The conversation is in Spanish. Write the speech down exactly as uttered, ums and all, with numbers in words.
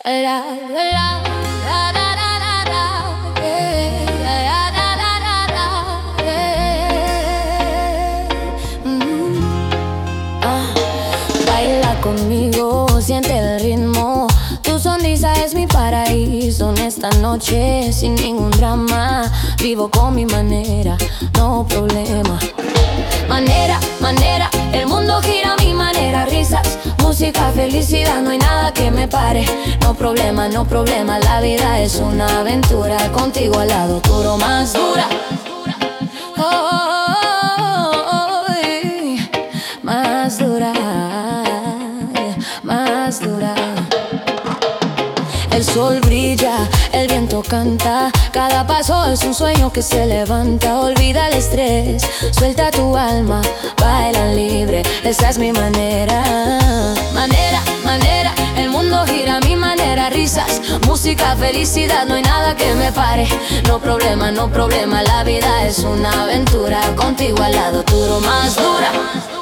La, la, la, la, la, la, la, yeah. La, la, la, la, la, yeah. Mm. Ah. Baila conmigo, siente el ritmo. Tu sonrisa es mi paraíso en esta noche, sin ningún drama. Vivo con mi manera, no problema. Manera, manera, el mundo gira a mi manera. Risas, música, felicidad, no hay nada que me pare. No problema, no problema, la vida es una aventura. Contigo al lado, duro más dura. Oh, oh, oh, oh, más dura, más dura. El sol brilla, el viento canta. Cada paso es un sueño que se levanta. Olvida el estrés, suelta tu alma, baila libre, esa es mi manera. Manera, manera, el mundo gira a mi manera. Risas, música, felicidad, no hay nada que me pare. No problema, no problema, la vida es una aventura. Contigo al lado, duro más dura.